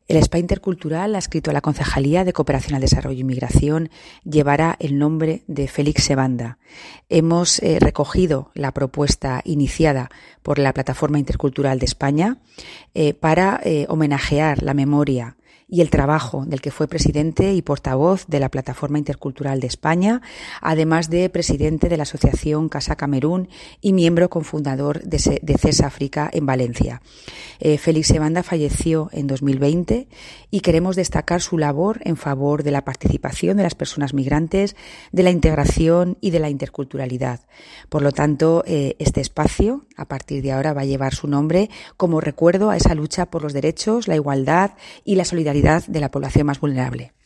El Spa Intercultural, adscrito a la Concejalía de Cooperación al Desarrollo y Migración, llevará el nombre de Félix Sebanda. Hemos recogido la propuesta iniciada por la Plataforma Intercultural de España para homenajear la memoria y el trabajo del que fue presidente y portavoz de la Plataforma Intercultural de España, además de presidente de la Asociación Casa Camerún y miembro cofundador de CES África en Valencia. Félix Sebanda falleció en 2020 y queremos destacar su labor en favor de la participación de las personas migrantes, de la integración y de la interculturalidad. Por lo tanto, este espacio, a partir de ahora, va a llevar su nombre como recuerdo a esa lucha por los derechos, la igualdad y la solidaridad de la población más vulnerable.